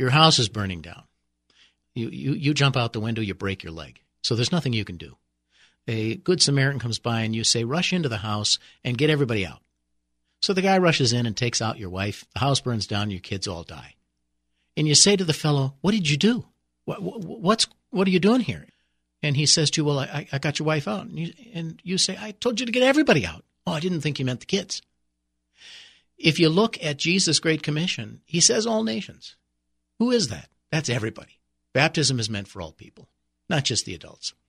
Your house is burning down. You jump out the window, you break your leg. So there's nothing you can do. A good Samaritan comes by and you say, rush into the house and get everybody out. So the guy rushes in and takes out your wife. The house burns down, your kids all die. And you say to the fellow, what did you do? What are you doing here? And he says to you, well, I got your wife out. And you say, I told you to get everybody out. Oh, I didn't think you meant the kids. If you look at Jesus' Great Commission, he says all nations. Who is that? That's everybody. Baptism is meant for all people, not just the adults.